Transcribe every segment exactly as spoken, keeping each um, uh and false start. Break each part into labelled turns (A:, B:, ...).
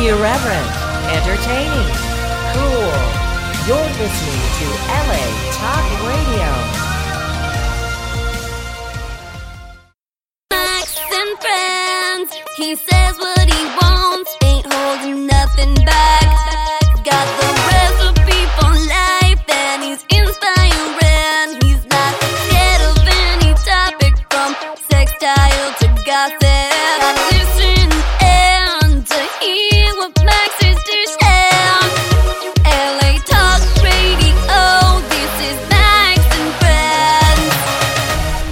A: Irreverent, entertaining, cool. You're listening to L A Talk Radio.
B: Max and friends, he says what he wants, ain't holding nothing back. Got the recipe for life, and he's inspiring. He's not scared of any topic, from sextile to gossip. Listen and to hear what Max is to share. L A Talk Radio, this is Max and Friends.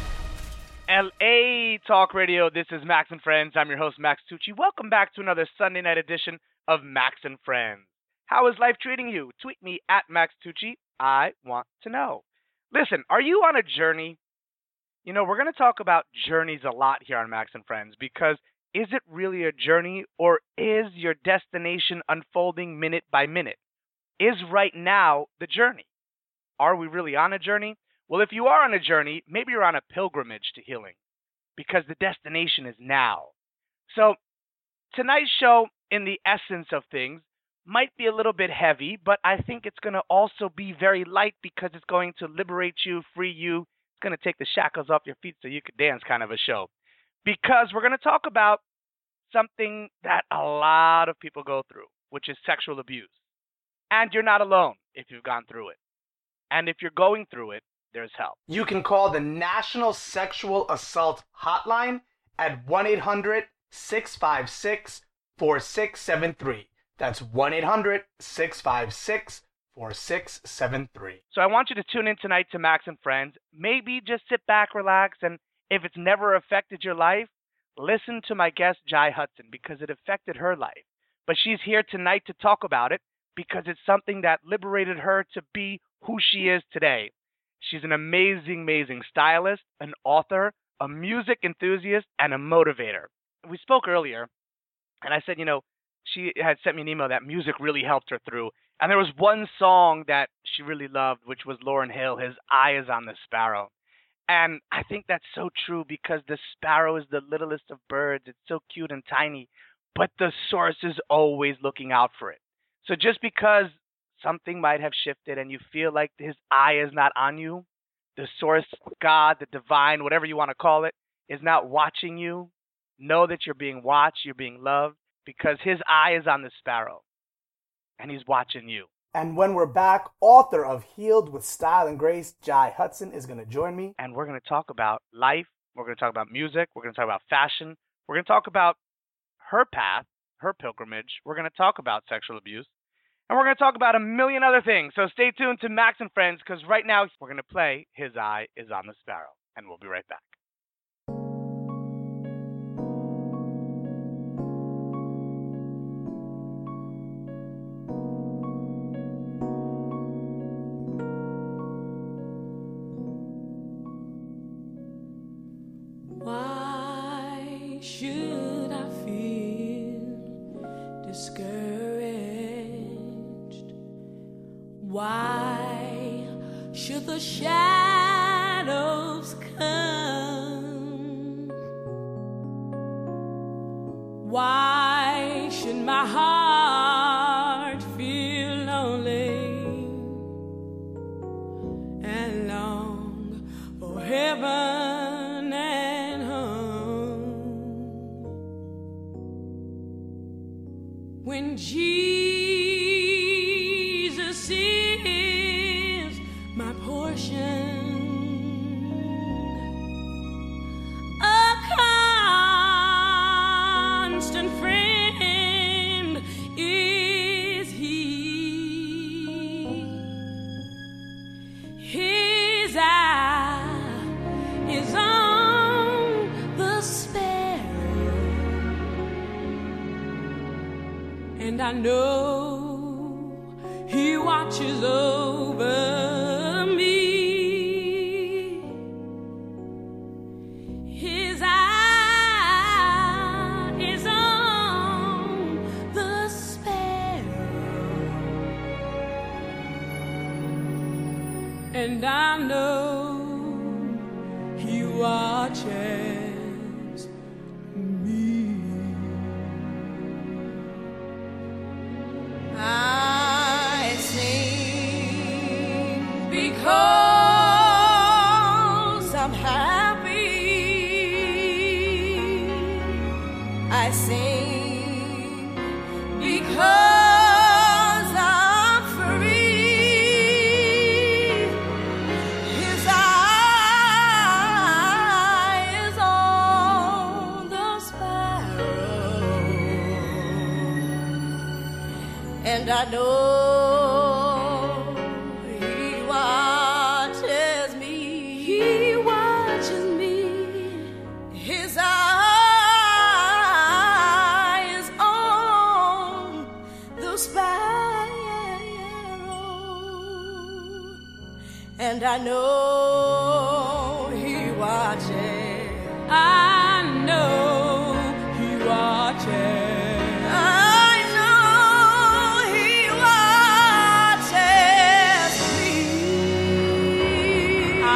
C: L A Talk Radio, this is Max and Friends. I'm your host, Max Tucci. Welcome back to another Sunday night edition of Max and Friends. How is life treating you? Tweet me at Max Tucci. I want to know. Listen, are you on a journey? You know, we're going to talk about journeys a lot here on Max and Friends, because is it really a journey, or is your destination unfolding minute by minute? Is right now the journey? Are we really on a journey? Well, if you are on a journey, maybe you're on a pilgrimage to healing, because the destination is now. So tonight's show, in the essence of things, might be a little bit heavy, but I think it's going to also be very light, because it's going to liberate you, free you. It's going to take the shackles off your feet so you could dance, kind of a show. Because we're going to talk about something that a lot of people go through, which is sexual abuse. And you're not alone if you've gone through it. And if you're going through it, there's help.
D: You can call the National Sexual Assault Hotline at one eight hundred, six five six, four six seven three. That's one eight hundred, six five six, four six seven three.
C: So I want you to tune in tonight to Max and Friends. Maybe just sit back, relax, and if it's never affected your life, listen to my guest, Jai Hudson, because it affected her life. But she's here tonight to talk about it, because it's something that liberated her to be who she is today. She's an amazing, amazing stylist, an author, a music enthusiast, and a motivator. We spoke earlier, and I said, you know, she had sent me an email that music really helped her through. And there was one song that she really loved, which was Lauryn Hill, His Eye is on the Sparrow. And I think that's so true, because the sparrow is the littlest of birds. It's so cute and tiny, but the source is always looking out for it. So just because something might have shifted and you feel like his eye is not on you, the source, God, the divine, whatever you want to call it, is not watching you, know that you're being watched, you're being loved, because his eye is on the sparrow and he's watching you.
D: And when we're back, author of Healed with Style and Grace, Jai Hudson, is going to join me.
C: And we're going to talk about life. We're going to talk about music. We're going to talk about fashion. We're going to talk about her path, her pilgrimage. We're going to talk about sexual abuse. And we're going to talk about a million other things. So stay tuned to Max and Friends, because right now we're going to play His Eye is on the Sparrow. And we'll be right back.
E: Why should I feel discouraged? Why should the shadows come? Why should my heart feel lonely and long for heaven and home? When Jesus is my portion, a constant friend is He. His eye is on the sparrow, and I know He watches over me. His eye is on the sparrow, and I know He watches. because I'm happy. I sing because I'm free. His eye is on the sparrow, and I know he watches me. He watches me. His eye is on the sparrow, and I know he watches. I know he watches. I know he watches me. I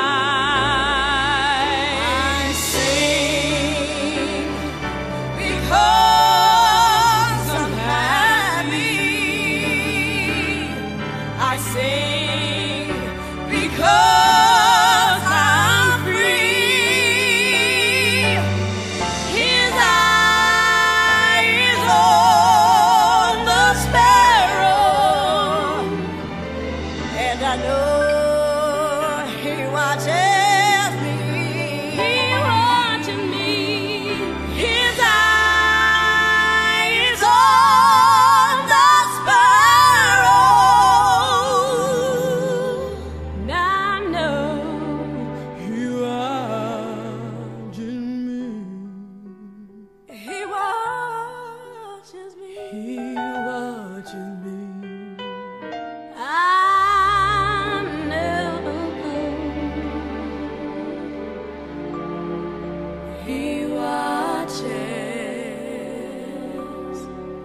E: sing because I'm happy. I sing because I'm free. His eye is on the sparrow, and I know he watches me. He watches me. His eye is on the sparrow, and I know he watches me. He watches me. He watches me. I know he watches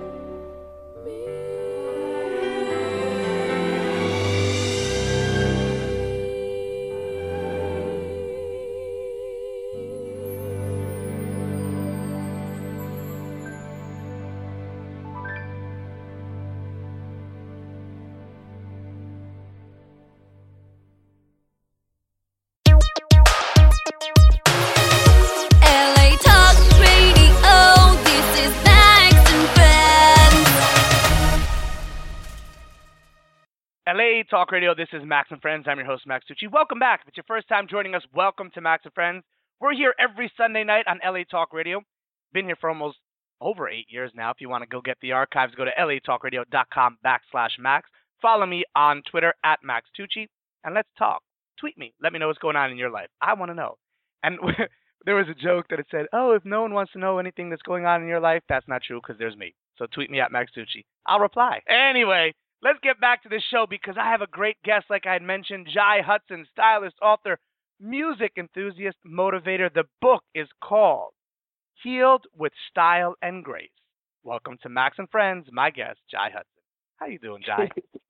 E: L A Talk Radio, this is Max and Friends.
C: L A Talk Radio, this is Max and Friends. I'm your host, Max Tucci. Welcome back. If it's your first time joining us, welcome to Max and Friends. We're here every Sunday night on L A Talk Radio. Been here for almost over eight years now. If you want to go get the archives, go to latalkradio.com backslash Max. Follow me on Twitter at Max Tucci, and let's talk. Tweet me. Let me know what's going on in your life. I want to know. And there was a joke that it said, oh, if no one wants to know anything that's going on in your life, that's not true because there's me. So tweet me at Max Tucci. I'll reply. Anyway, let's get back to this show because I have a great guest, like I had mentioned, Jai Hudson, stylist, author, music enthusiast, motivator. The book is called Healed with Style and Grace. Welcome to Max and Friends, my guest, Jai Hudson. How you doing, Jai?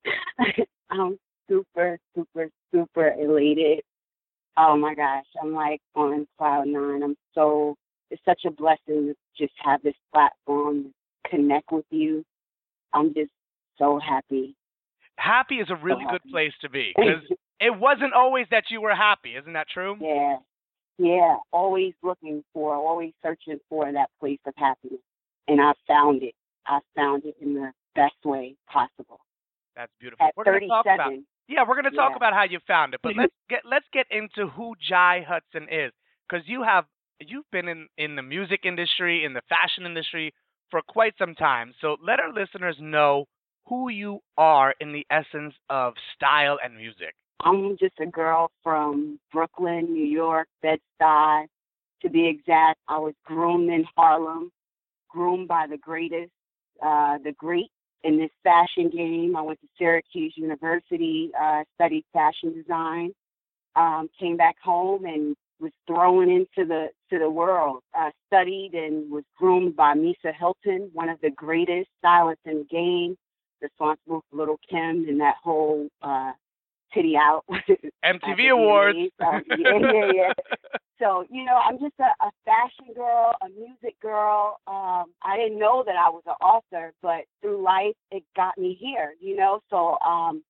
F: I'm super, super, super elated. Oh my gosh, I'm like on cloud nine. I'm so, it's such a blessing to just have this platform, connect with you. I'm just so happy.
C: Happy is a really
F: So
C: good
F: happy.
C: place to be because it wasn't always that you were happy. Isn't that true?
F: Yeah, yeah, always looking for, always searching for that place of happiness. And I found it. I found it in the best way possible.
C: That's beautiful.
F: At
C: We're going to talk about
F: thirty-seven,
C: Yeah, we're going to talk
F: Yeah.
C: about how you found it, but let's get let's get into who Jai Hudson is because you have you've been in in the music industry, in the fashion industry for quite some time. So let our listeners know who you are in the essence of style and music.
F: I'm just a girl from Brooklyn, New York, Bed-Stuy. To be exact, I was groomed in Harlem, groomed by the greatest, uh, the great in this fashion game. I went to Syracuse University, uh, studied fashion design, um, came back home and was thrown into the to the world. Uh, studied and was groomed by Misa Hilton, one of the greatest stylists in the game, responsible for Little Kim and that whole uh, titty out.
C: M T V
F: uh,
C: Awards.
F: Uh, yeah, yeah, yeah. So, you know, I'm just a, a fashion girl, a music girl. Um, I didn't know that I was an author, but through life, it got me here, you know. So um,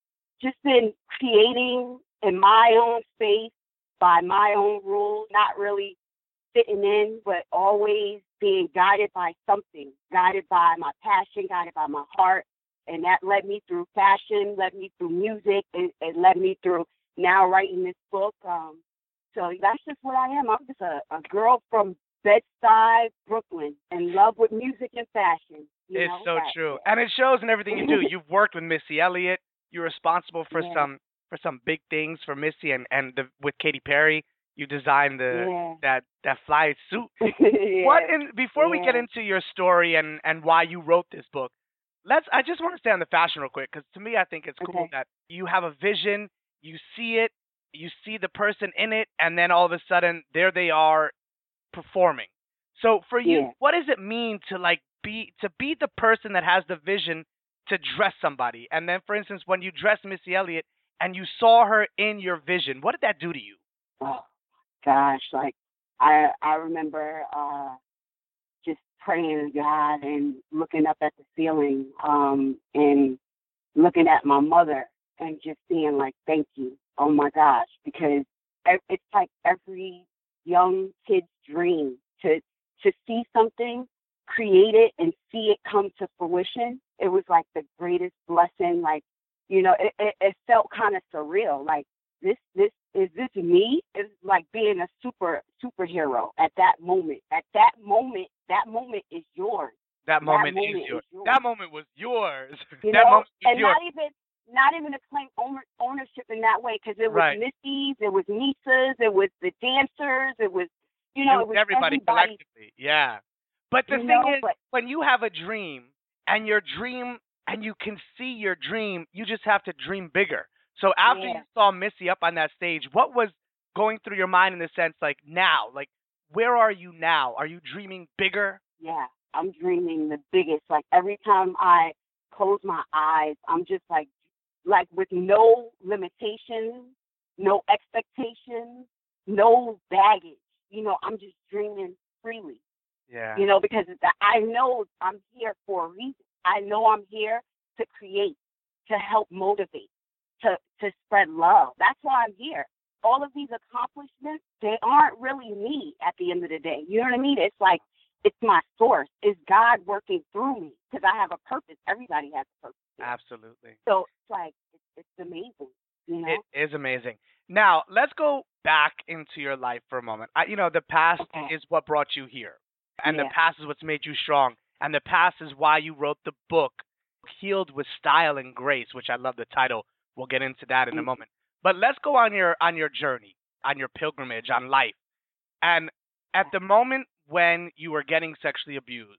F: just been creating in my own space by my own rules, not really fitting in, but always being guided by something, guided by my passion, guided by my heart. And that led me through fashion, led me through music, and it led me through now writing this book. Um, so that's just what I am. I'm just a, a girl from Bed-Stuy, Brooklyn, in love with music and fashion. You
C: It's
F: know,
C: so
F: that-
C: true, and it shows in everything you do. You've worked with Missy Elliott. You're responsible for
F: Yeah.
C: some for some big things for Missy, and and the, with Katy Perry, you designed the
F: Yeah.
C: that that fly suit.
F: yeah.
C: What in before we get
F: Yeah.
C: into your story and and why you wrote this book, let's. I just want to stay on the fashion real quick because to me, I think it's cool
F: Okay.
C: that you have a vision, you see it, you see the person in it, and then all of a sudden there they are performing. So for you,
F: Yeah.
C: what does it mean to like be to be the person that has the vision to dress somebody? And then, for instance, when you dressed Missy Elliott and you saw her in your vision, what did that do to you?
F: Oh gosh, like I I remember uh just praying to God and looking up at the ceiling, um, and looking at my mother and just seeing like, thank you, oh my gosh, because e- it's like every young kid's dream to to see something, create it, and see it come to fruition. It was like the greatest blessing. Like, you know, it it, it felt kind of surreal. Like this this is this me? It's like being a super superhero at that moment. At that moment, that moment is yours.
C: That moment,
F: moment
C: is
F: is
C: yours.
F: yours.
C: That moment was yours.
F: You
C: that
F: know,
C: moment was
F: and
C: yours.
F: not even not even to claim owner, ownership in that way, because it was
C: Right.
F: Missy's, it was Nisa's, it was the dancers, it was, you know,
C: It
F: it
C: was
F: was
C: everybody
F: everybody.
C: collectively. Yeah. But the
F: You
C: thing
F: know,
C: is,
F: but-
C: when you have a dream and your dream and you can see your dream, you just have to dream bigger. So after
F: Yeah.
C: you saw Missy up on that stage, what was going through your mind in the sense like now? Like where are you now? Are you dreaming bigger?
F: Yeah, I'm dreaming the biggest. Like every time I close my eyes, I'm just like, like with no limitations, no expectations, no baggage. You know, I'm just dreaming freely.
C: Yeah.
F: You know, because I know I'm here for a reason. I know I'm here to create, to help motivate, to to spread love. That's why I'm here. All of these accomplishments, they aren't really me at the end of the day. You know what I mean? It's like, it's my source. It's God working through me because I have a purpose. Everybody has a purpose.
C: Absolutely.
F: So it's like, it's, it's amazing, you know?
C: It is amazing. Now, let's go back into your life for a moment. I, you know, the past
F: Okay.
C: is what brought you here, and the
F: Yeah.
C: past is what's made you strong, and the past is why you wrote the book, Healed with Style and Grace, which I love the title. We'll get into that in a
F: Mhm.
C: moment. But let's go on your on your journey, on your pilgrimage, on life. And at the moment when you were getting sexually abused,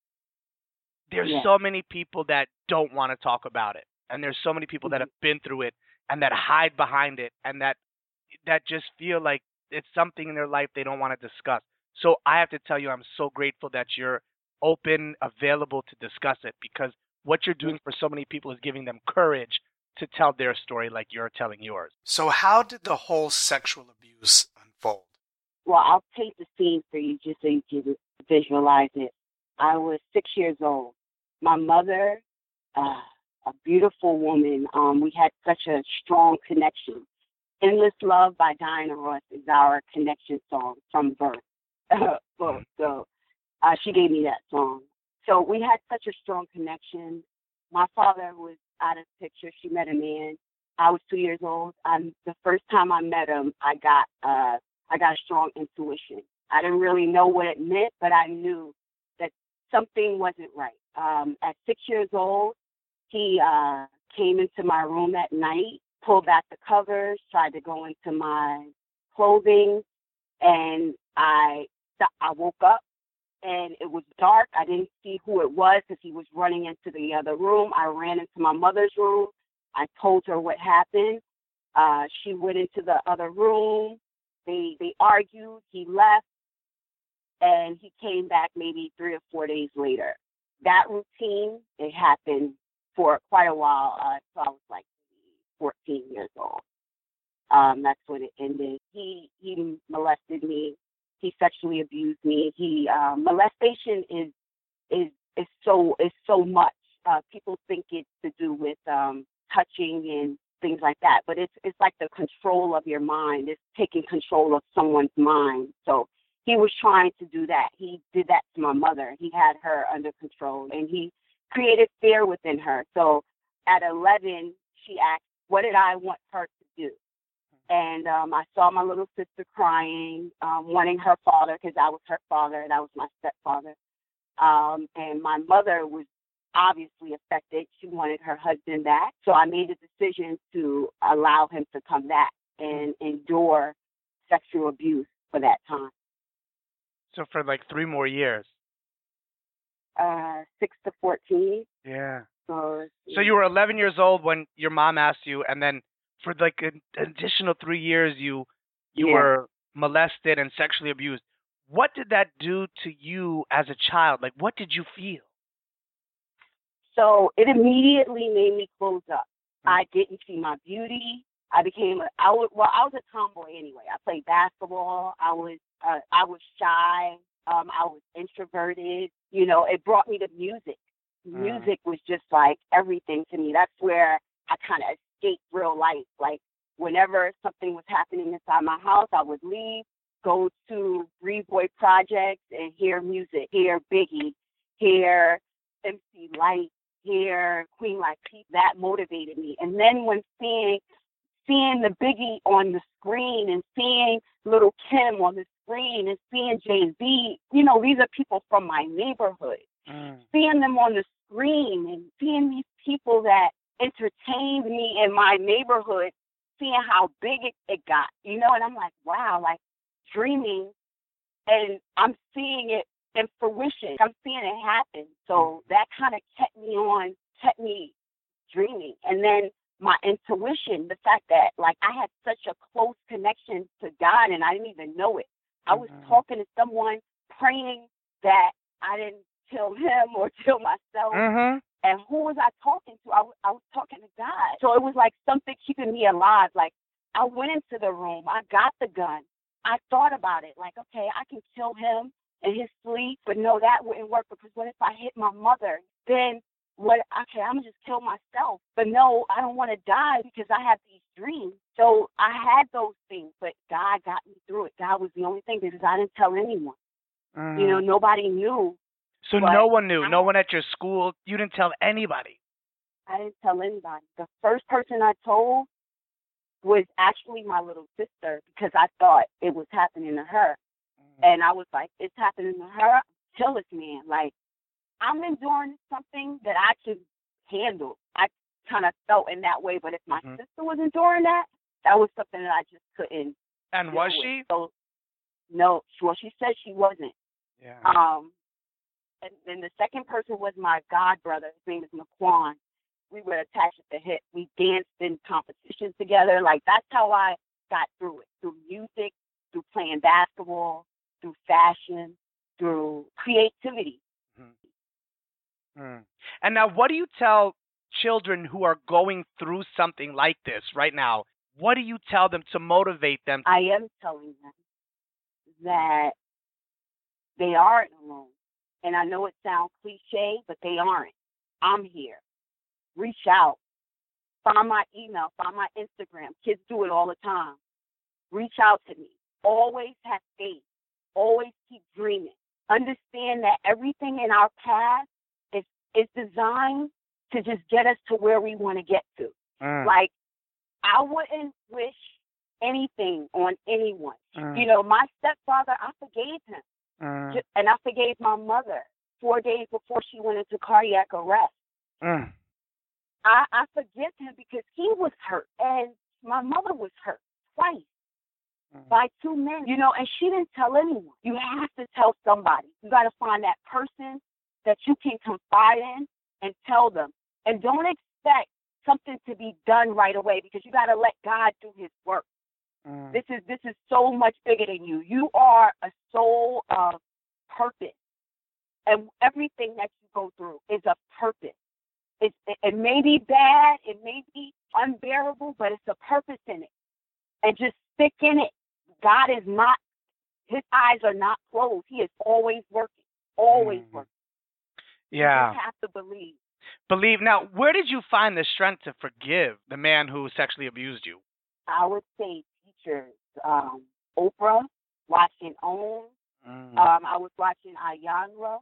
C: there's
F: Yeah.
C: so many people that don't want to talk about it. And there's so many people that
F: Mhm.
C: have been through it and that hide behind it and that that just feel like it's something in their life they don't want to discuss. So I have to tell you, I'm so grateful that you're open, available to discuss it, because what you're doing for so many people is giving them courage to tell their story like you're telling yours.
D: So how did the whole sexual abuse unfold?
F: Well, I'll paint the scene for you just so you can visualize it. I was six years old. My mother, uh, a beautiful woman, um, we had such a strong connection. Endless Love by Diana Ross is our connection song from birth. so so uh, she gave me that song. So we had such a strong connection. My father was out of the picture. She met a man. I was two years old. Um, the first time I met him, I got uh, I got a strong intuition. I didn't really know what it meant, but I knew that something wasn't right. Um, at six years old, he uh, came into my room at night, pulled back the covers, tried to go into my clothing, and I I woke up and it was dark. I didn't see who it was because he was running into the other room. I ran into my mother's room. I told her what happened. Uh, she went into the other room. They they argued. He left, and he came back maybe three or four days later. That routine, it happened for quite a while. Uh, so I was like fourteen years old. Um, that's when it ended. He he molested me. He sexually abused me. He uh, molestation is is is so is so much. Uh, people think it's to do with um, touching and things like that. But it's it's like the control of your mind. It's taking control of someone's mind. So he was trying to do that. He did that to my mother. He had her under control, and he created fear within her. So at eleven, she asked, what did I want her to do? And um, I saw my little sister crying, um, wanting her father, because I was her father, and I was my stepfather. Um, and my mother was obviously affected. She wanted her husband back. So I made the decision to allow him to come back and endure sexual abuse for that time.
C: So for like three more years.
F: Uh, six to fourteen.
C: Yeah.
F: So,
C: so you were eleven years old when your mom asked you, and then for like an additional three years, you you
F: yeah.
C: were molested and sexually abused. What did that do to you as a child? Like, what did you feel?
F: So it immediately made me close up. Mm-hmm. I didn't see my beauty. I became a, I was, well, I was a tomboy anyway. I played basketball. I was, uh, I was shy. Um, I was introverted. You know, it brought me to music. Mm. Music was just like everything to me. That's where I kind of escaped real life. Like whenever something was happening inside my house, I would leave, go to Breathe Boy Projects and hear music, hear Biggie, hear M C Lyte, hear Queen Latifah. That motivated me. And then when seeing seeing the Biggie on the screen and seeing Little Kim on the screen and seeing Jay-Z, you know, these are people from my neighborhood. Mm. Seeing them on the screen and seeing these people that entertained me in my neighborhood, seeing how big it, it got, you know, and I'm like, wow, like dreaming, and I'm seeing it in fruition. I'm seeing it happen. So that kind of kept me on, kept me dreaming. And then my intuition, the fact that, like, I had such a close connection to God and I didn't even know it. I was mm-hmm. talking to someone, praying that I didn't kill him or kill myself. Mm-hmm. And who was I talking to? I, w- I was talking to God. So it was like something keeping me alive. Like, I went into the room. I got the gun. I thought about it. Like, okay, I can kill him in his sleep. But no, that wouldn't work, because what if I hit my mother? Then what? Okay, I'm going to just kill myself. But no, I don't want to die because I have these dreams. So I had those things, but God got me through it. God was the only thing, because I didn't tell anyone. Mm. You know, nobody knew.
C: So no one knew? I, no one at your school? You didn't tell anybody?
F: I didn't tell anybody. The first person I told was actually my little sister, because I thought it was happening to her. Mm-hmm. And I was like, it's happening to her? Kill this man. Like, I'm enduring something that I could handle. I kind of felt in that way. But if my mm-hmm. sister was enduring that, that was something that I just couldn't.
C: And was
F: with.
C: she?
F: So, no, well, she said she wasn't.
C: Yeah.
F: Um, and then the second person was my god brother. His name is McQuan. We were attached at the hip. We danced in competitions together. Like, that's how I got through it. Through music, through playing basketball, through fashion, through creativity.
C: Mm-hmm. Mm. And now, what do you tell children who are going through something like this right now? What do you tell them to motivate them?
F: I am telling them that they aren't alone. And I know it sounds cliche, but they aren't. I'm here. Reach out. Find my email. Find my Instagram. Kids do it all the time. Reach out to me. Always have faith. Always keep dreaming. Understand that everything in our past is, is designed to just get us to where we want to get to. Mm. Like, I wouldn't wish anything on anyone. Mm. You know, my stepfather, I forgave him. Mm. And I forgave my mother four days before she went into cardiac arrest. Mm. I, I forgive him because he was hurt, and my mother was hurt twice mm. by two men, you know, and she didn't tell anyone. You have to tell somebody. You got to find that person that you can confide in and tell them. And don't expect something to be done right away, because you got to let God do his work. Mm. This is this is so much bigger than you. You are a soul of purpose, and everything that you go through is a purpose. It, it, it may be bad, it may be unbearable, but it's a purpose in it. And just stick in it. God is not, his eyes are not closed. He is always working, always mm. working.
C: Yeah.
F: You just have to believe.
C: believe. Now, where did you find the strength to forgive the man who sexually abused you?
F: I would say teachers, um, Oprah, watching OWN.
C: Mm.
F: Um, I was watching Ayanra,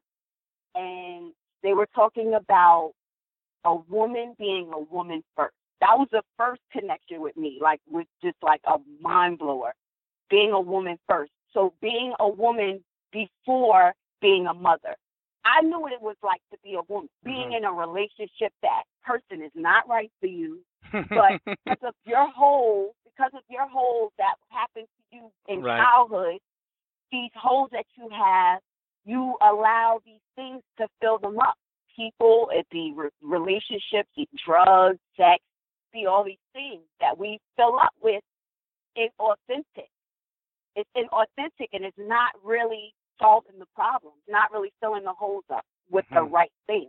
F: and they were talking about a woman being a woman first. That was the first connection with me, like with just like a mind blower, being a woman first. So being a woman before being a mother. I knew what it was like to be a woman, being
C: Mhm.
F: in a relationship that person is not right for you, but because of your holes, because of your holes that happened to you in
C: Right.
F: childhood, these holes that you have, you allow these things to fill them up. People, it be re- relationships, it drugs, sex, be all these things that we fill up with inauthentic. It's inauthentic, and it's not really solving the problem, not really filling the holes up with the
C: Mhm.
F: right things.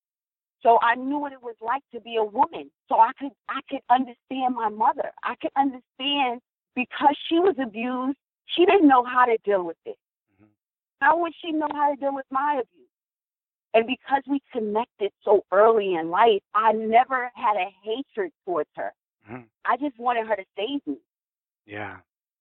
F: So I knew what it was like to be a woman. So I could I could understand my mother. I could understand because she was abused, she didn't know how to deal with it.
C: Mhm.
F: How would she know how to deal with my abuse? And because we connected so early in life, I never had a hatred towards her.
C: Mhm.
F: I just wanted her to save me.
C: Yeah.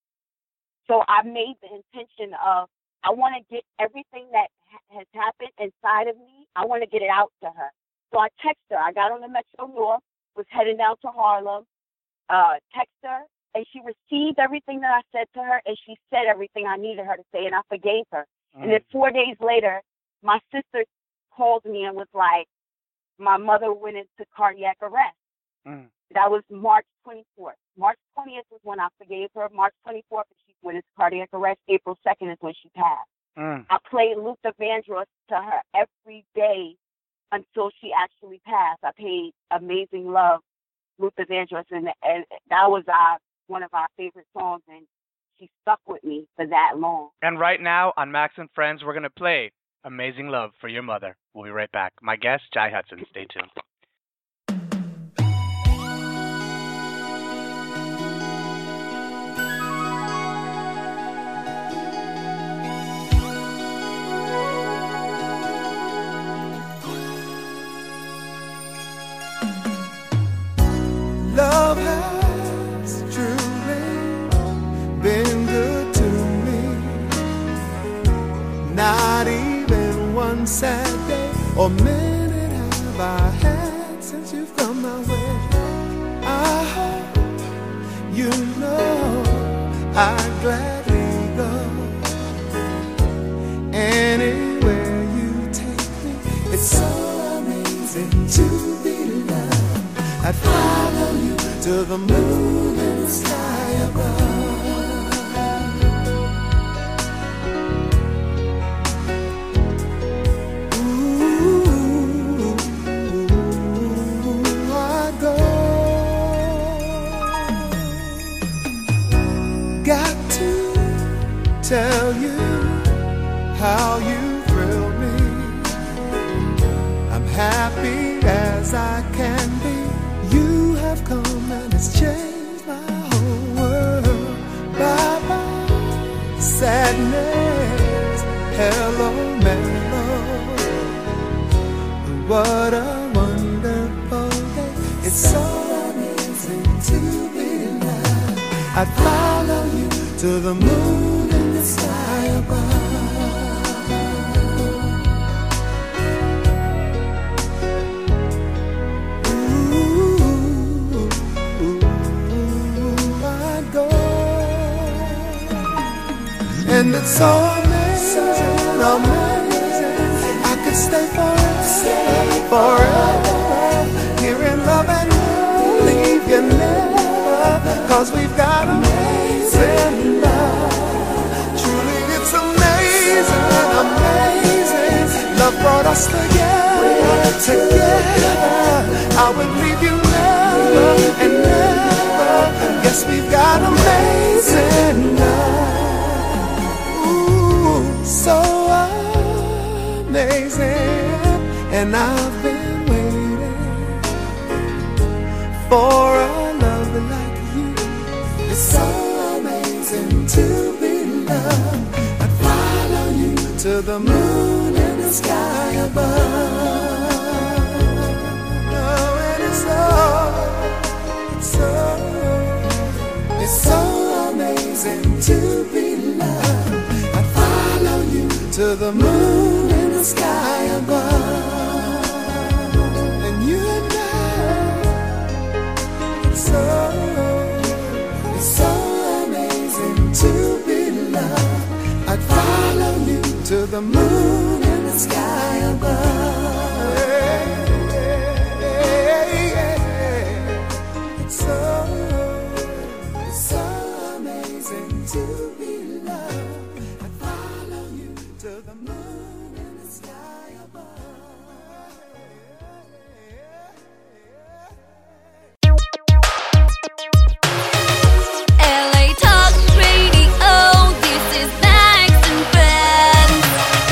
F: So I made the intention of, I want to get everything that ha- has happened inside of me, I want to get it out to her. So I texted her. I got on the Metro North, was heading down to Harlem, uh, text her, and she received everything that I said to her, and she said everything I needed her to say, and I forgave her.
C: Mm.
F: And then four days later, my sister called me and was like, my mother went into cardiac arrest.
C: Mm.
F: That was March twenty-fourth. March twentieth was when I forgave her. March twenty-fourth, she went into cardiac arrest. April second is when she passed.
C: Mm.
F: I played Luther Vandross to her every day until she actually passed. I played Amazing Love, Luther Vandross, and, and that was our, one of our favorite songs, and she stuck with me for that long.
C: And right now on Max and Friends, we're going to play Amazing Love for Your Mother. We'll be right back. My guest, Jai Hudson. Stay tuned.
G: Love has truly been good to me. Not even one sad day or minute have I had since you've come my way. I hope you know I'd gladly go anywhere you take me. It's so amazing to be loved. I'd follow you to the moon and the sky above. Ooh, I'd go. Got to tell you how you thrill me. I'm happy as I can be. You have come and it's changed my whole world. Bye-bye, sadness, hello, mellow. What a wonderful day. It's so amazing to be loved. I'd follow you to the moon and the sky above. And it's so amazing, amazing. I could stay forever, forever, here in love and leave you never. Cause we've got amazing love. Truly it's amazing, amazing. Love brought us together, together. I would leave you never and never. Yes, we've got amazing love. So amazing, and I've been waiting for a love like you. It's so amazing to be loved. I'd follow you to the moon and the sky above. to the moon in the sky above. And you and I, it's so, it's so amazing to be loved. I'd follow you to the moon in the sky above. Yeah, yeah, yeah. It's so, it's so amazing to be loved. I'd follow you to the moon in the sky above.
B: L A Talk Radio, this is Max and Friends.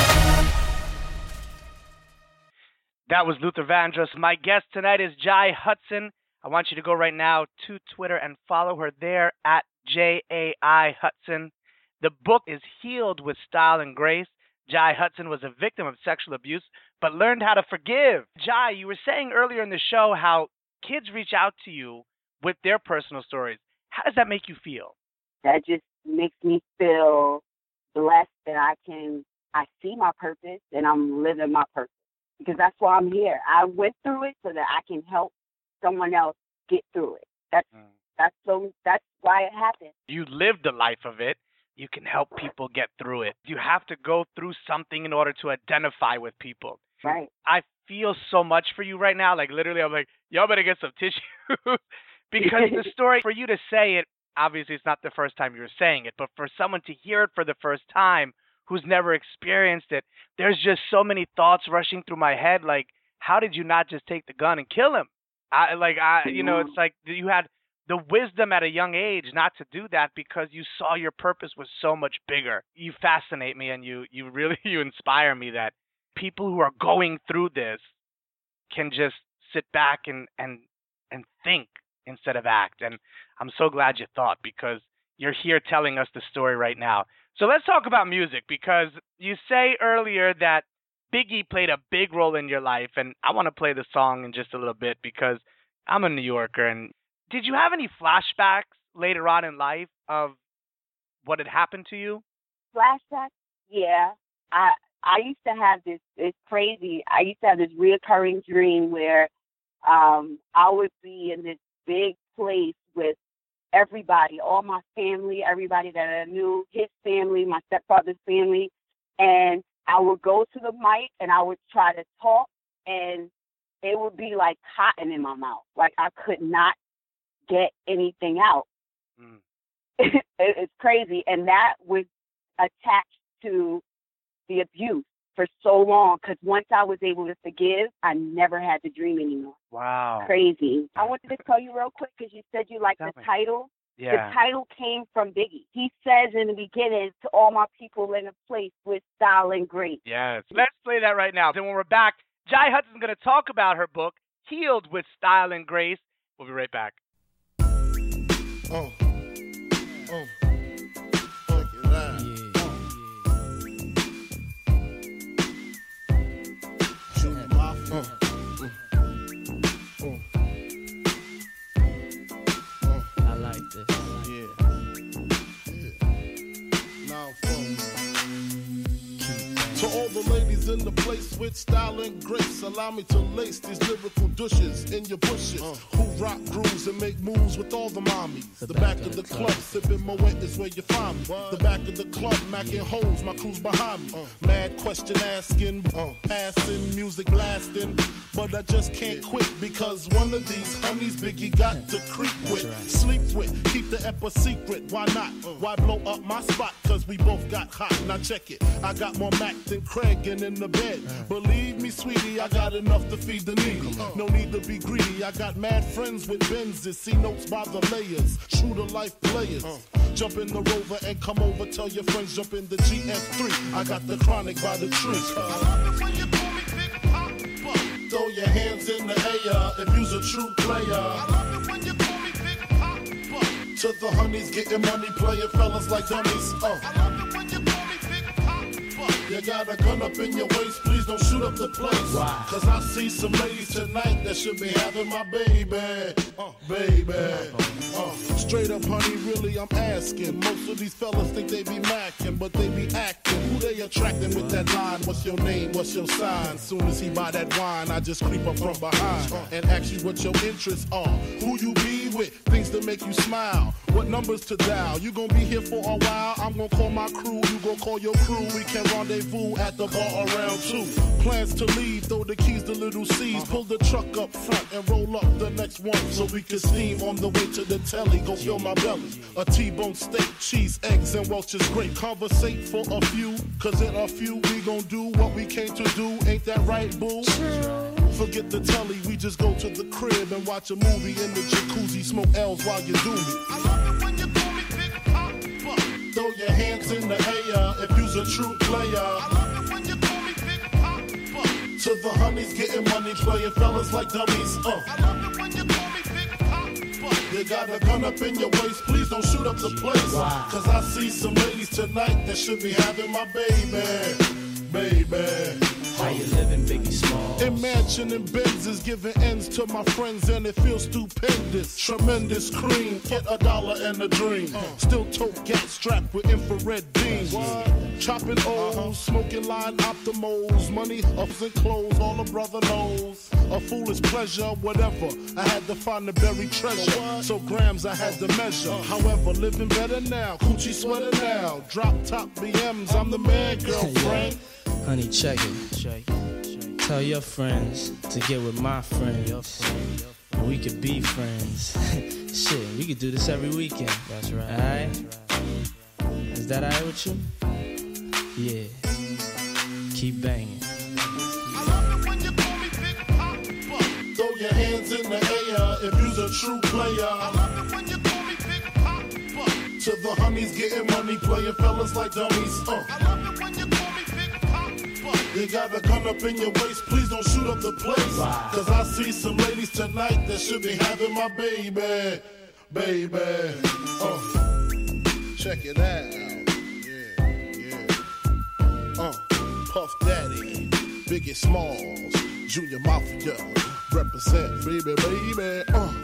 C: That was Luther Vandross. My guest tonight is Jai Hudson. I want you to go right now to Twitter and follow her there at J A I Hudson. The book is Healed with Style and Grace. Jai Hudson was a victim of sexual abuse, but learned how to forgive. Jai, you were saying earlier in the show how kids reach out to you with their personal stories. How does that make you feel?
F: That just makes me feel blessed that I can, I see my purpose and I'm living my purpose. Because that's why I'm here. I went through it so that I can help someone else get through it. That's mm. that's so that's why it happened.
C: You lived the life of it. You can help people get through it. You have to go through something in order to identify with people.
F: Right.
C: I feel so much for you right now. Like literally, I'm like, y'all better get some tissue. Because the story, for you to say it, obviously it's not the first time you're saying it, but for someone to hear it for the first time who's never experienced it, there's just so many thoughts rushing through my head. Like, how did you not just take the gun and kill him? I, like, I, you know, it's like you had the wisdom at a young age not to do that because you saw your purpose was so much bigger. You fascinate me, and you, you really, you inspire me that people who are going through this can just sit back and, and, and think instead of act. And I'm so glad you thought, because you're here telling us the story right now. So let's talk about music, because you say earlier that Biggie played a big role in your life, and I want to play the song in just a little bit because I'm a New Yorker. And did you have any flashbacks later on in life of what had happened to you?
F: Flashbacks? Yeah. I I used to have this, it's crazy, I used to have this reoccurring dream where um, I would be in this big place with everybody, all my family, everybody that I knew, his family, my stepfather's family, and I would go to the mic and I would try to talk, and it would be like cotton in my mouth. Like I could not get anything out. Mm. it, it's crazy. And that was attached to the abuse for so long, because once I was able to forgive, I never had to dream anymore.
C: Wow.
F: Crazy. I wanted to tell you real quick, because you said you liked the me. title.
C: Yeah.
F: The title came from Biggie. He says in the beginning, to all my people in a place with style and grace.
C: Yes. Let's play that right now. Then when we're back, Jai Hudson's going to talk about her book, Healed with Style and Grace. We'll be right back.
H: Oh. Oh. Check it out. Yeah. Uh, uh, uh, uh, I like this. Yeah. Yeah. Now, phone. To all the ladies in the place with style and grace, allow me to lace these lyrical douches in your bushes. Uh. Who rock grooves and make moves with all the mommies. The, the back, back of the club, club sipping Moet is where you find me. What? The back of the club, macking holes, my crew's behind me. Uh. Mad question asking, uh. passing, music blasting. But I just can't quit, because one of these honeys Biggie got to creep with, right. sleep with, keep the ep a secret. Why not? Uh. Why blow up my spot? Cause we both got hot. Now check it. I got more Mac than Craig and in the bed. Uh. Believe me, sweetie, I got enough to feed the needy. Uh. No need to be greedy. I got mad friends with Benzes. See notes by the layers. True to life players. Uh. Jump in the Rover and come over. Tell your friends jump in the G F three. I got the chronic by the tree. Uh. I love it when you call me Big Pop. Throw your hands in the air if you's a true player. I love it when you call me Big Pop. To the honeys getting money, playing fellas like dummies. Uh. I love it when you call me Big Pop. You got a gun up in your waist, please don't shoot up the place. Wow. Cause I see some ladies tonight that should be having my baby. Uh, baby. Uh, straight up, honey, really, I'm asking. Most of these fellas think they be macking, but they be acting. asking who they attracting with that line. What's your name? What's your sign? Soon as he buy that wine, I just creep up from behind and ask you what your interests are. Who you be with? Things that make you smile. What numbers to dial? You gonna be here for a while? I'm gonna call my crew. You gonna call your crew. We can rendezvous at the bar around two. Plans to leave. Throw the keys to little C's. Pull the truck up front and roll up the next one so we can steam on the way to the telly. Go fill my belly. A T-bone steak, cheese, eggs, and Welch's grape. Conversate for a few, cause in a few we gon' do what we came to do. Ain't that right, boo? Forget the telly, we just go to the crib and watch a movie in the jacuzzi. Smoke L's while you do me. I love it when you call me Big Papa. Throw your hands in the air if you's a true player. I love it when you call me Big Papa. To the honeys getting money, playing fellas like dummies. Uh. I love it when you call me Big Papa. You got a gun up in your waist, please don't shoot up the place. Wow. Cause I see some ladies tonight that should be having my baby, baby.
I: How you living, Biggie Smalls?
H: Imagine and Benz is giving ends to my friends and it feels stupendous. Tremendous cream, get a dollar and a dream. Uh. Still tote gas strapped with infrared beams. Chopping O's, uh-huh. Smoking line optimals. Money, ups and clothes, all a brother knows. A foolish pleasure, whatever. I had to find the buried treasure. So grams I had to measure. However, living better now. Coochie sweater now. Drop top B Ms, I'm the man, girlfriend.
I: Honey, check it. Check it. Tell your friends to get with my friends. We could be friends. Shit, we could do this every weekend. That's right. Alright? Is that alright with you? Yeah. Keep banging.
H: I love it when you call me Big Papa. Throw your hands in the air if you's a true player. I love it when you call me Big Papa. To the honeys getting money, playing fellas like dummies. Uh. I love it when you call me Big Papa. You got a gun up in your waist, please don't shoot up the place. Wow. Cause I see some ladies tonight that should be having my baby, baby. Uh. Check it out. Uh, Puff Daddy, Biggie Smalls, Junior Mafia, represent, baby, baby, uh.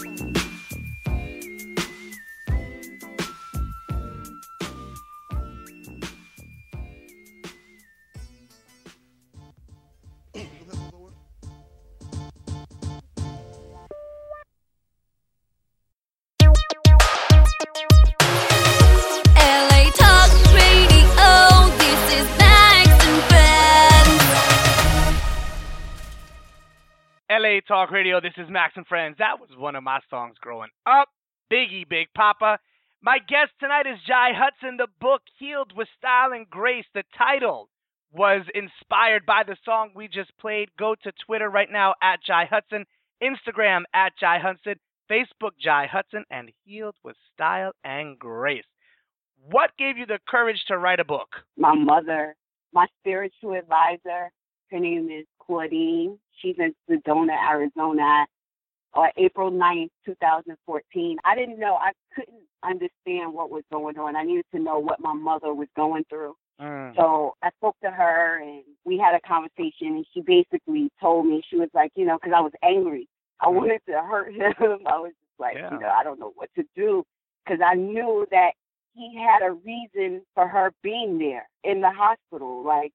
C: L A Talk Radio, this is Max and Friends. That was one of my songs growing up. Biggie, Big Papa. My guest tonight is Jai Hudson. The book, Healed with Style and Grace. The title was inspired by the song we just played. Go to Twitter right now at Jai Hudson, Instagram at Jai Hudson, Facebook Jai Hudson, and Healed with Style and Grace. What gave you the courage to write a book?
F: My mother, my spiritual advisor, her name is Claudine. She's in Sedona, Arizona, on April ninth, twenty fourteen. I didn't know, I couldn't understand what was going on. I needed to know what my mother was going through. Mm. So I spoke to her, and we had a conversation, and she basically told me, she was like, you know, because I was angry. I wanted to hurt him. I was just like, yeah. you know, I don't know what to do, because I knew that he had a reason for her being there in the hospital. Like,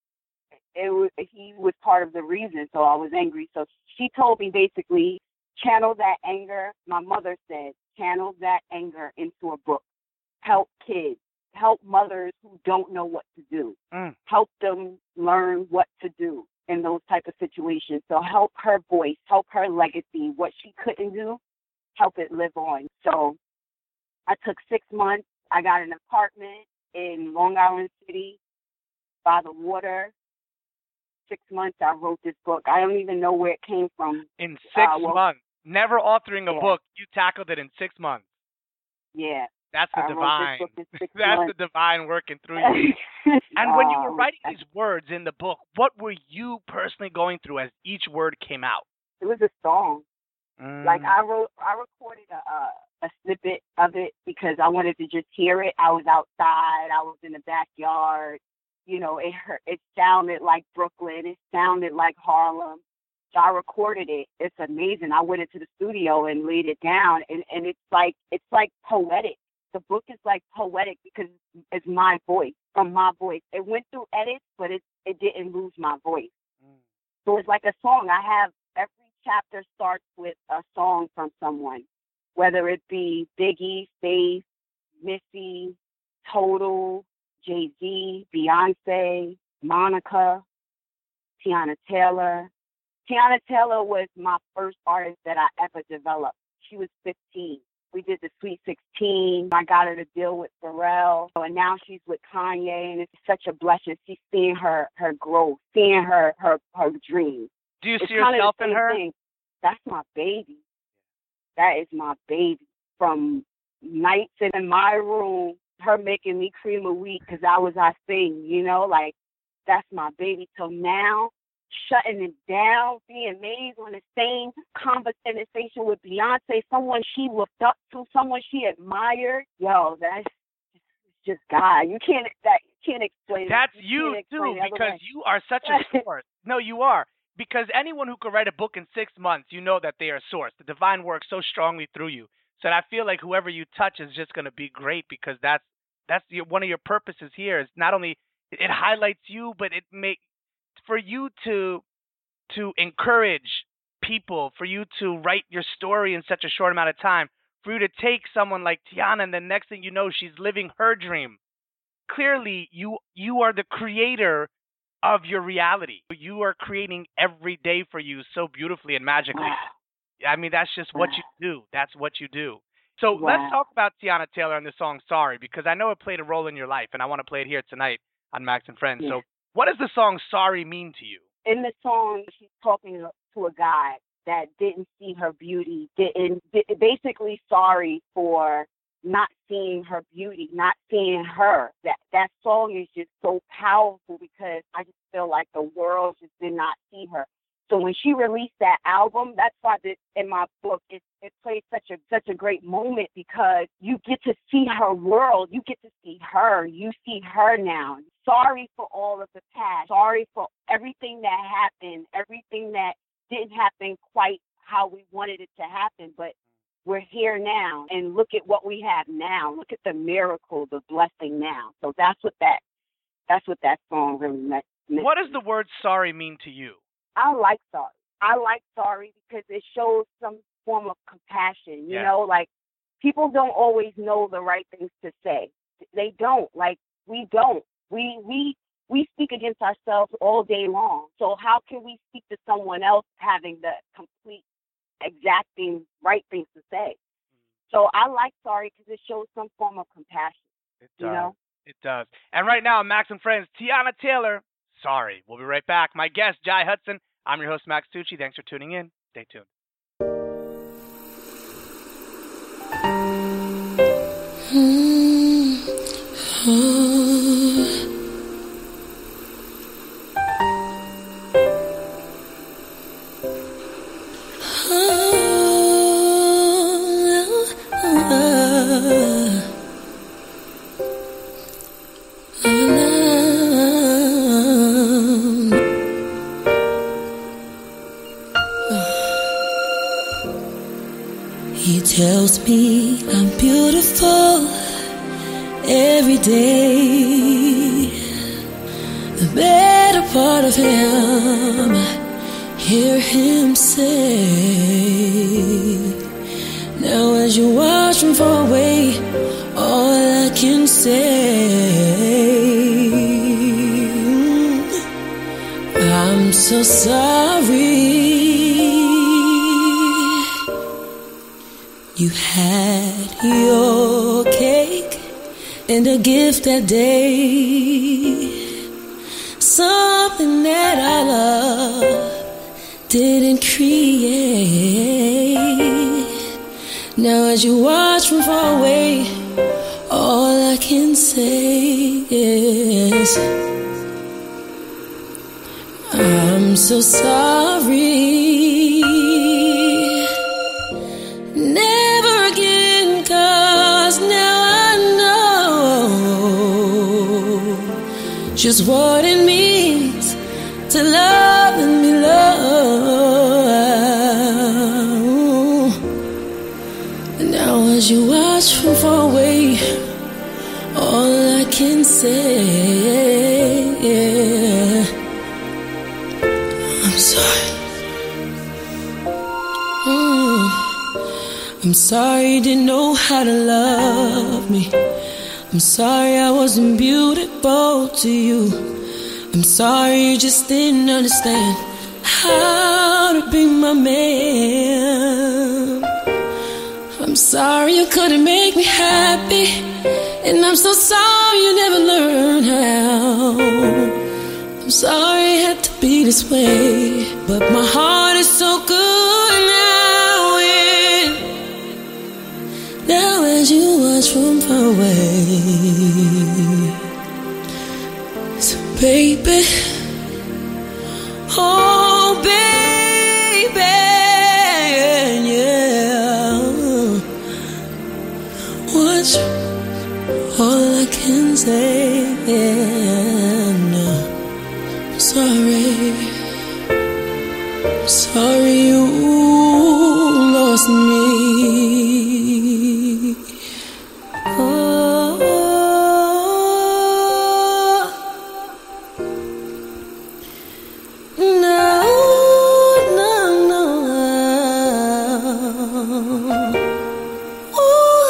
F: it was, he was part of the reason, so I was angry. So she told me basically, channel that anger. My mother said, channel that anger into a book. Help kids. Help mothers who don't know what to do. Mm. Help them learn what to do in those type of situations. So help her voice, help her legacy. What she couldn't do, help it live on. So I took six months. I got an apartment in Long Island City by the water. Six months I wrote this book. I don't even know where it came from.
C: In six uh, well, months. Never authoring a
F: yeah.
C: book. You tackled it in six months.
F: Yeah.
C: That's the
F: I
C: divine. That's
F: months.
C: the divine working through you. And when you were writing these words in the book, what were you personally going through as each word came out?
F: It was a song.
C: Mm.
F: Like I wrote, I recorded a, a a snippet of it because I wanted to just hear it. I was outside. I was in the backyard. You know, it hurt, it sounded like Brooklyn. It sounded like Harlem. So I recorded it. It's amazing. I went into the studio and laid it down, and, and it's like it's like poetic. the book is like poetic because it's my voice, from my voice. It went through edits, but it it didn't lose my voice. Mm. So it's like a song. I have every chapter starts with a song from someone, whether it be Biggie, Faith, Missy, Total, Jay-Z, Beyonce, Monica, Tiana Taylor. Tiana Taylor was my first artist that I ever developed. She was fifteen. We did the Sweet sixteen. I got her to deal with Pharrell. And now she's with Kanye, and it's such a blessing. She's seeing her, her growth, seeing her, her, her dreams.
C: Do you
F: it's
C: see yourself in her?
F: Thing. That's my baby. That is my baby. From nights in my room, her making me cream of wheat because I was I sing, you know, like, that's my baby. Till now, shutting it down, being amazed on the same conversation with Beyonce, someone she looked up to, someone she admired. Yo, that's just God. You can't that you can't explain.
C: That's
F: it. You
C: you too, because you are such a source. No, you are. Because anyone who could write a book in six months, you know that they are a source. The divine works so strongly through you. So I feel like whoever you touch is just going to be great, because that's that's your, one of your purposes here is not only it highlights you, but it make for you to to encourage people, for you to write your story in such a short amount of time, for you to take someone like Tiana and the next thing you know, she's living her dream. Clearly, you you are the creator of your reality. You are creating every day for you so beautifully and magically. I mean, that's just what you do. That's what you do. So wow. Let's talk about Tiana Taylor and the song Sorry, because I know it played a role in your life, and I want to play it here tonight on Max and Friends. Yeah. So what does the song Sorry mean to you?
F: In the song, she's talking to a guy that didn't see her beauty, didn't, basically sorry for not seeing her beauty, not seeing her. That that song is just so powerful because I just feel like the world just did not see her. So when she released that album, that's why this, in my book it it plays such a such a great moment, because you get to see her world, you get to see her, you see her now. Sorry for all of the past. Sorry for everything that happened, everything that didn't happen quite how we wanted it to happen, but we're here now, and look at what we have now. Look at the miracle, the blessing now. So that's what that that's what that song really meant.
C: What does the word sorry mean to you?
F: I like sorry. I like sorry because it shows some form of compassion. You
C: yeah.
F: know, like people don't always know the right things to say. They don't. Like we don't. We we we speak against ourselves all day long. So how can we speak to someone else having the complete exacting right things to say? So I like sorry because it shows some form of compassion.
C: It
F: you
C: does.
F: know?
C: It does. And right now, Max and Friends, Tiana Taylor, Sorry. We'll be right back. My guest, Jai Hudson. I'm your host, Max Tucci. Thanks for tuning in. Stay tuned.
J: He tells me I'm beautiful every day. The better part of him, I hear him say. Now as you watch from far away, all I can say, I'm so sorry. You had your cake and a gift that day, something that I love didn't create. Now as you watch from far away, all I can say is I'm so sorry. Just what it means to love and be loved. And now as you watch from far away, say. I'm sorry. Mm. I'm sorry you didn't know how to love me. I'm sorry I wasn't beautiful to you. I'm sorry you just didn't understand how to be my man. I'm sorry you couldn't make me happy, and I'm so sorry you never learned how. I'm sorry it had to be this way, but my heart is so good now. And now as you watch from far away, so baby, oh baby, yeah, what's all I can say, yeah, no. Sorry, sorry you lost me. Oh, no, no, no. Ooh.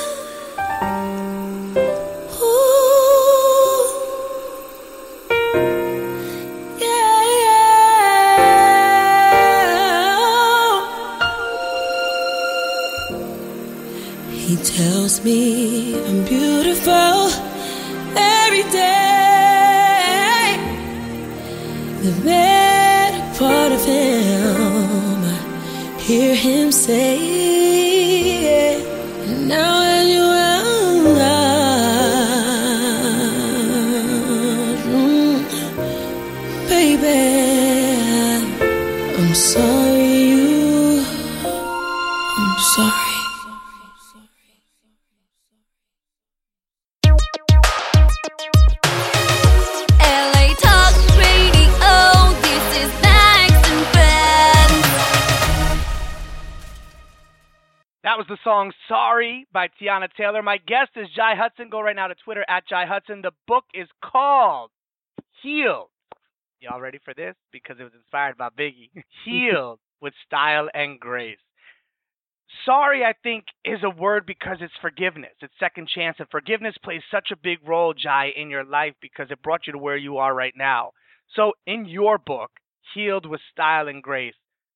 J: He tells me I'm beautiful every day. The better part of him, I hear him say. And now that you're around, baby, I'm sorry you, I'm sorry.
C: That was the song Sorry by Teyana Taylor. My guest is Jai Hudson. Go right now to Twitter at Jai Hudson. The book is called Healed. Y'all ready for this? Because it was inspired by Biggie. Healed with Style and Grace. Sorry, I think, is a word because it's forgiveness. It's second chance. And forgiveness plays such a big role, Jai, in your life because it brought you to where you are right now. So in your book, Healed with Style and Grace,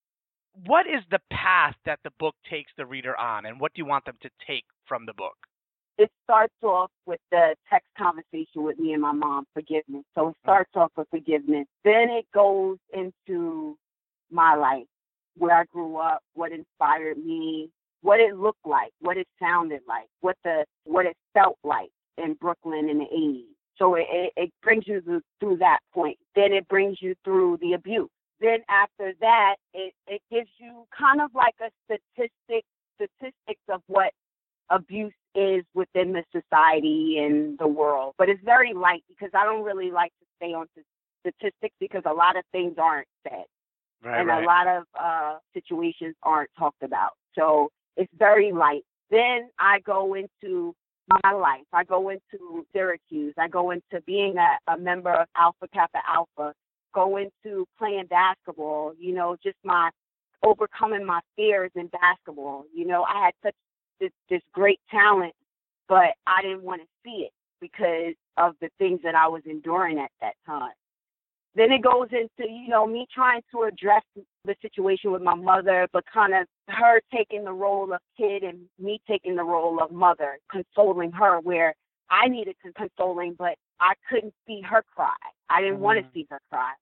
C: what is the path that the book takes the reader on, and what do you want them to take from the book?
F: It starts off with the text conversation with me and my mom, forgiveness. So it starts off with forgiveness. Then it goes into my life, where I grew up, what inspired me, what it looked like, what it sounded like, what the what it felt like in Brooklyn in the eighties. So it, it, it brings you through, through that point. Then it brings you through the abuse. Then after that, it, it gives you kind of like a statistic, statistics of what abuse is within the society and the world. But it's very light because I don't really like to stay on statistics because a lot of things aren't said. Right, and right. a lot of uh, situations aren't talked about. So it's very light. Then I go into my life. I go into Syracuse. I go into being a, a member of Alpha Kappa Alpha. Go into playing basketball, you know, just my overcoming my fears in basketball. You know, I had such this, this great talent, but I didn't want to see it because of the things that I was enduring at that time. Then it goes into, you know, me trying to address the situation with my mother, but kind of her taking the role of kid and me taking the role of mother, consoling her where I needed to consoling, but I couldn't see her cry. I didn't mm-hmm. want to see her cry.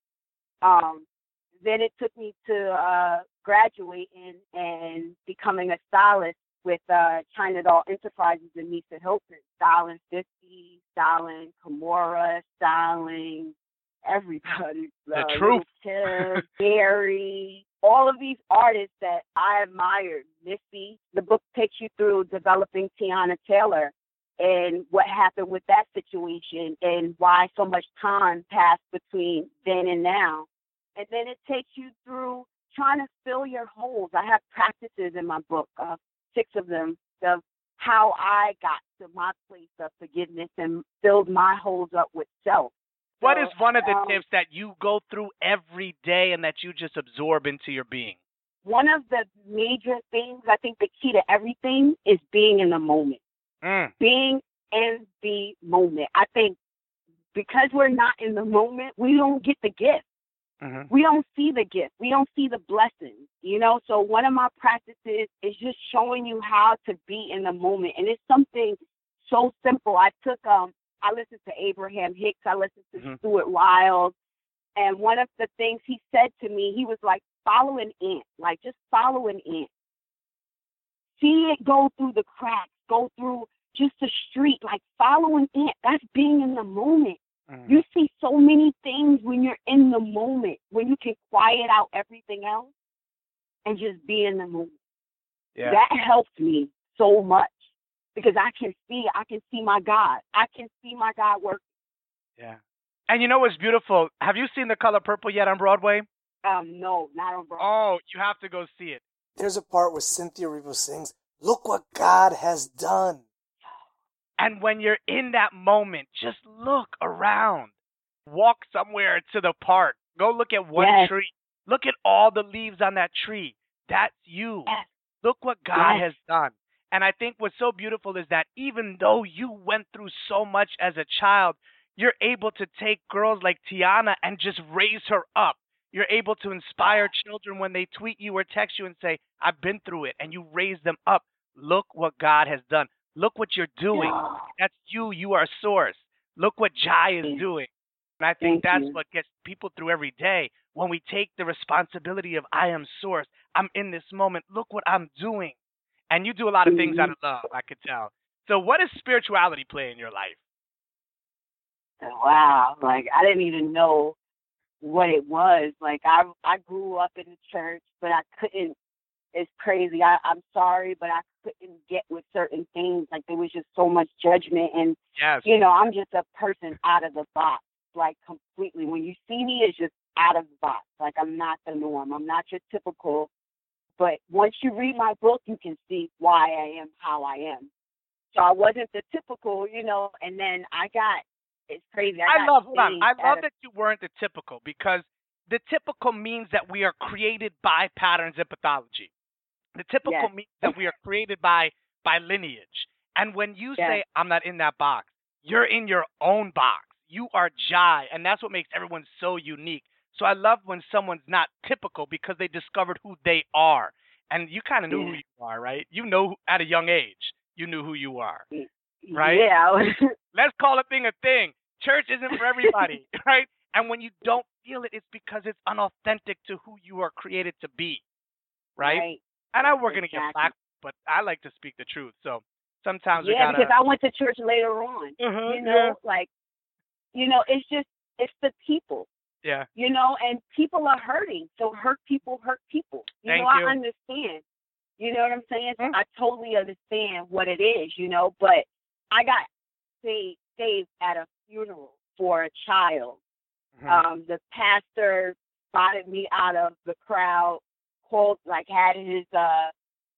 F: Um, then it took me to uh, graduating and becoming a stylist with uh, China Doll Enterprises and Misa Hilton, styling fifty, styling Kimora, styling everybody.
C: The
F: uh,
C: truth.
F: Tim, Gary, all of these artists that I admired. Missy. The book takes you through developing Teyana Taylor and what happened with that situation and why so much time passed between then and now. And then it takes you through trying to fill your holes. I have practices in my book, uh, six of them, of how I got to my place of forgiveness and filled my holes up with self.
C: What
F: So,
C: is one of the
F: um,
C: tips that you go through every day and that you just absorb into your being?
F: One of the major things, I think the key to everything is being in the moment.
C: Mm.
F: Being in the moment. I think because we're not in the moment, we don't get the gift.
C: Mm-hmm.
F: We don't see the gift. We don't see the blessings, you know? So one of my practices is just showing you how to be in the moment. And it's something so simple. I took, um, I listened to Abraham Hicks. I listened to
C: Mm-hmm.
F: Stuart Wild. And one of the things he said to me, he was like, follow an ant. Like, just follow an ant. See it go through the cracks, go through just the street. Like, follow an ant. That's being in the moment.
C: Mm-hmm.
F: You see so many things when you're in the moment, when you can quiet out everything else and just be in the moment.
C: Yeah.
F: That helped me so much because I can see, I can see my God. I can see my God work.
C: Yeah. And you know what's beautiful? Have you seen The Color Purple yet on Broadway?
F: Um, no, not on Broadway.
C: Oh, you have to go see it.
K: There's a part where Cynthia Erivo sings, "Look what God has done."
C: And when you're in that moment, just look around. Walk somewhere to the park. Go look at one
F: Yes.
C: tree. Look at all the leaves on that tree. That's you.
F: Yes.
C: Look what God
F: Yes.
C: has done. And I think what's so beautiful is that even though you went through so much as a child, you're able to take girls like Tiana and just raise her up. You're able to inspire children when they tweet you or text you and say, I've been through it, and you raise them up. Look what God has done. Look what you're doing. That's you. You are source. Look what Jai is doing. And I think
F: Thank
C: that's
F: you.
C: what gets people through every day. When we take the responsibility of I am source, I'm in this moment, look what I'm doing. And you do a lot of things out of love, I could tell. So what does spirituality play in your life?
F: Wow, like I didn't even know what it was. Like I I grew up in the church, but I couldn't. It's crazy. I, I'm sorry, but I couldn't get with certain things. Like there was just so much judgment, and
C: Yes.
F: you know, I'm just a person out of the box, like completely. When you see me, it's just out of the box. Like I'm not the norm. I'm not your typical. But once you read my book, you can see why I am how I am. So I wasn't the typical, you know. And then I got. It's crazy. I,
C: I
F: got
C: love hold on.
F: saved
C: I love
F: at a-
C: that you weren't the typical, because the typical means that we are created by patterns and pathology. The typical
F: Yes.
C: means that we are created by by lineage. And when you
F: Yes.
C: say I'm not in that box, you're in your own box. You are Jai, and that's what makes everyone so unique. So I love when someone's not typical because they discovered who they are. And you kind of knew
F: Yeah.
C: who you are, right? You know at a young age, you knew who you are, right?
F: Yeah.
C: Let's call a thing a thing. Church isn't for everybody, right? And when you don't feel it, it's because it's unauthentic to who you are created to be, right?
F: Right.
C: And I we're gonna get
F: Exactly.
C: flack, but I like to speak the truth. So sometimes we
F: Yeah,
C: gotta.
F: because I went to church later on.
C: Mhm,
F: You know,
C: yeah.
F: like, you know, it's just, it's the people,
C: Yeah.
F: you know, and people are hurting. So hurt people hurt people. You
C: Thank
F: know,
C: you.
F: I understand. You know what I'm saying?
C: Mhm.
F: I totally understand what it is, you know, but I got saved, saved at a funeral for a child.
C: Mhm.
F: Um, the pastor spotted me out of the crowd, called, like, had his, uh,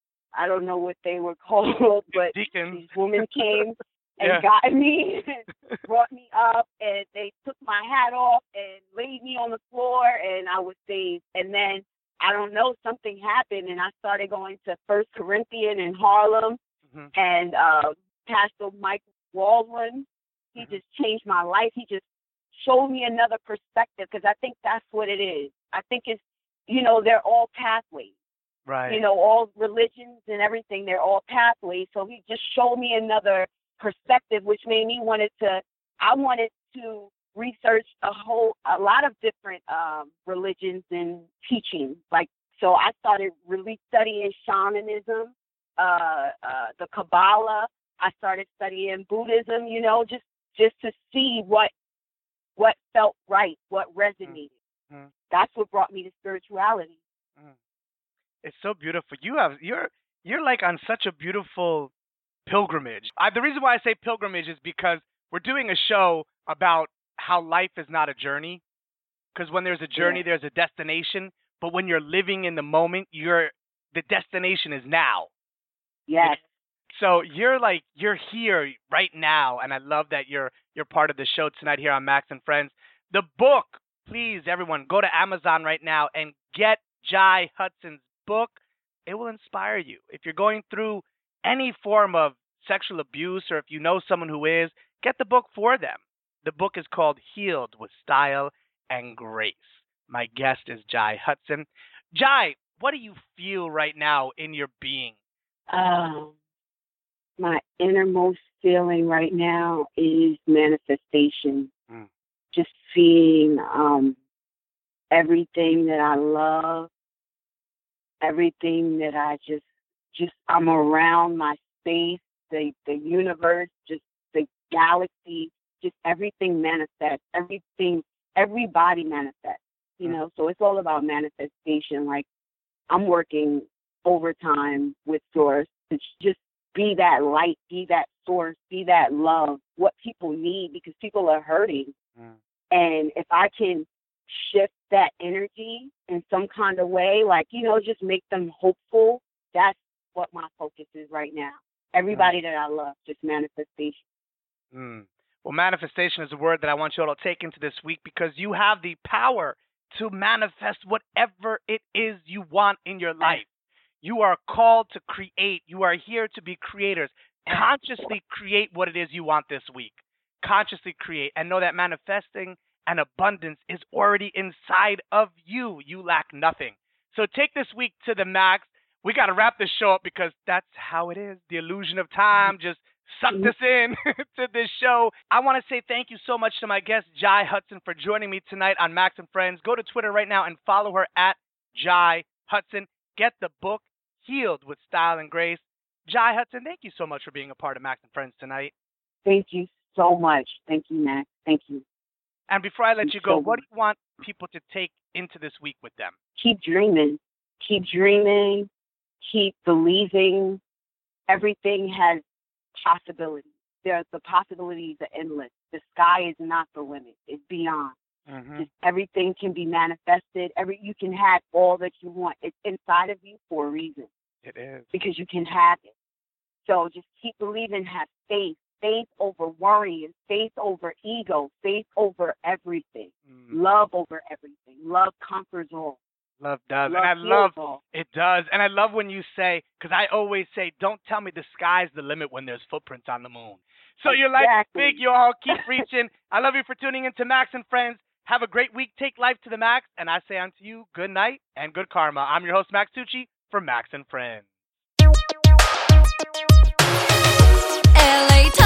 F: I don't know what they were called, but
C: Deacons.
F: these women came and
C: Yeah.
F: got me, and brought me up, and they took my hat off and laid me on the floor, and I was saved. And then, I don't know, something happened, and I started going to First Corinthian in Harlem,
C: Mhm.
F: and uh, Pastor Mike Waldron, he just changed my life. He just showed me another perspective, because I think that's what it is. I think it's, you know, they're all pathways.
C: Right.
F: You know, all religions and everything, they're all pathways. So he just showed me another perspective, which made me wanted to, I wanted to research a whole, a lot of different um, religions and teachings. Like, so I started really studying shamanism, uh, uh, the Kabbalah. I started studying Buddhism, you know, just, just to see what, what felt right, what resonated.
C: Mhm.
F: That's what brought me to spirituality.
C: Mm. It's so beautiful. You have you're you're like on such a beautiful pilgrimage. I, the reason why I say pilgrimage is because we're doing a show about how life is not a journey. Because when there's a journey,
F: Yeah.
C: there's a destination. But when you're living in the moment, you're the destination is now.
F: Yes.
C: So you're like you're here right now, and I love that you're you're part of the show tonight here on Max and Friends. The book, please, everyone, go to Amazon right now and get Jai Hudson's book. It will inspire you. If you're going through any form of sexual abuse, or if you know someone who is, get the book for them. The book is called Healed with Style and Grace. My guest is Jai Hudson. Jai, what do you feel right now in your being?
F: Um, my innermost feeling right now is manifestation. Mm. Just seeing um, everything that I love, everything that I just, just I'm around my space, the the universe, just the galaxy, just everything manifests, everything, everybody manifests, you know, so it's all about manifestation. Like, I'm working overtime with Source to just be that light, be that source, be that love, what people need, because people are hurting. Mm. And if I can shift that energy in some kind of way, like, you know, just make them hopeful, that's what my focus is right now. Everybody mm. that I love, just manifestation.
C: Mm. Well, manifestation is a word that I want you all to take into this week, because you have the power to manifest whatever it is you want in your life. You are called to create. You are here to be creators. Consciously create what it is you want this week. Consciously create, and know that manifesting and abundance is already inside of you. You lack nothing. So take this week to the max. We got to wrap this show up, because that's how it is. The illusion of time just sucked us in to this show. I want to say thank you so much to my guest, Jai Hudson, for joining me tonight on Max and Friends. Go to Twitter right now and follow her at Jai Hudson. Get the book, Healed with Style and Grace. Jai Hudson, thank you so much for being a part of Max and Friends tonight.
F: Thank you so much. Thank you, Max. Thank you.
C: And before I let Thank you go, so what do you want people to take into this week with them?
F: Keep dreaming. Keep dreaming. Keep believing. Everything has possibilities. There's the possibilities are endless. The sky is not the limit. It's beyond. Mm-hmm. Just everything can be manifested. Every you can have all that you want. It's inside of you for a reason.
C: It is.
F: Because you can have it. So just keep believing, have faith. Faith over worry, and faith over ego, faith over everything, mm. love over everything. Love conquers all.
C: Love does.
F: Love
C: and I love
F: all.
C: It does. And I love when you say, because I always say, don't tell me the sky's the limit when there's footprints on the moon. So
F: exactly.
C: You're like, big, you all keep reaching. I love you for tuning in to Max and Friends. Have a great week. Take life to the max. And I say unto you, good night and good karma. I'm your host, Max Tucci, for Max and Friends.
B: L A